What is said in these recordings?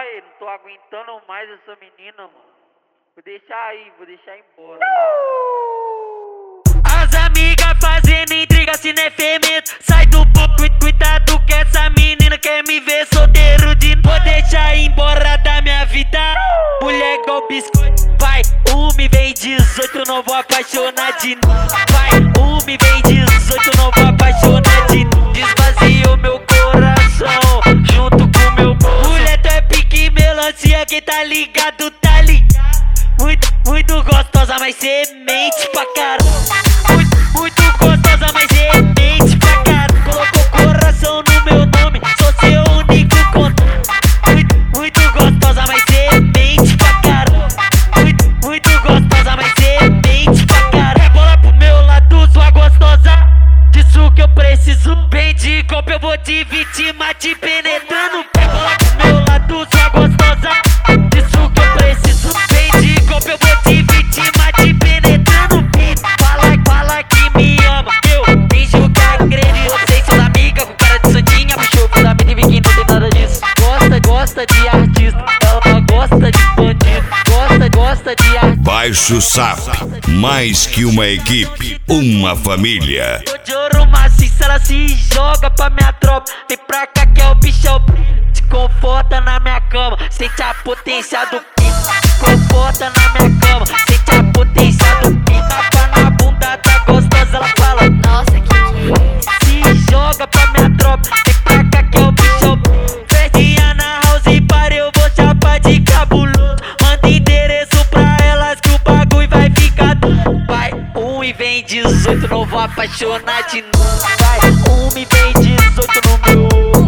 Pai, não tô aguentando mais essa menina, mano. Vou deixar embora. As amigas fazendo intriga, se não é fermento. Sai do pouco e cuidado que essa menina quer me ver solteiro de novo. Vou deixar embora da minha vida. Mulher igual biscoito. Vai, me vem 18, não vou apaixonar de novo. Vai, me vem 18, não vou apaixonar de novo. Desvaziou meu coração junto com meu bolso. Mulher, tu é pique melancia, quem tá ligado, tá ligado. Muito gostosa, mas semente pra caramba. Muito gostosa, mas semente pra caramba. Colocou coração no meu nome, sou seu único contato. Muito gostosa, mas semente pra caramba. Muito gostosa, mas semente pra caramba. Bola pro meu lado, sua gostosa, disso que eu preciso. Vem de golpe, eu vou te vitimar, te penetrando. Bola pro meu lado, sua gostosa, disso que eu preciso. Vem de golpe, eu vou te vitimar, te penetrando. Fala que me ama, eu finjo que acredito. Vocês são amigas com cara de santinha, puxou pra amiga e vi que não tem nada disso. Gosta de artista, ela gosta de bandido. Gosta de artista. Baixo Sap, mais que uma equipe, uma família. Tô de ouro maciço, ela se joga pra minha tropa. Vem pra cá que é o bichão, te conforta na minha cama. Sente a potência do pico, conforta na minha cama. Sente a potência do pico, tapa na bunda tá gostosa, ela fala. Nossa, que Se joga pra minha tropa, vem pra cá que é o bichão. Festinha na house e para, eu vou chapar de cabuloso. Manda endereço pra elas que o bagulho vai ficar doido. Vai, e vem 18, não vou apaixonar de novo. Vai, e vem 18 no meu.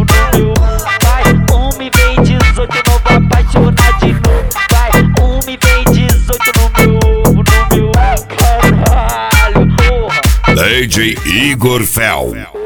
Vai, me vem 18, não vou apaixonar de novo. Vai, me vem 18 no meu. Caralho, porra. DJ Igor Fel.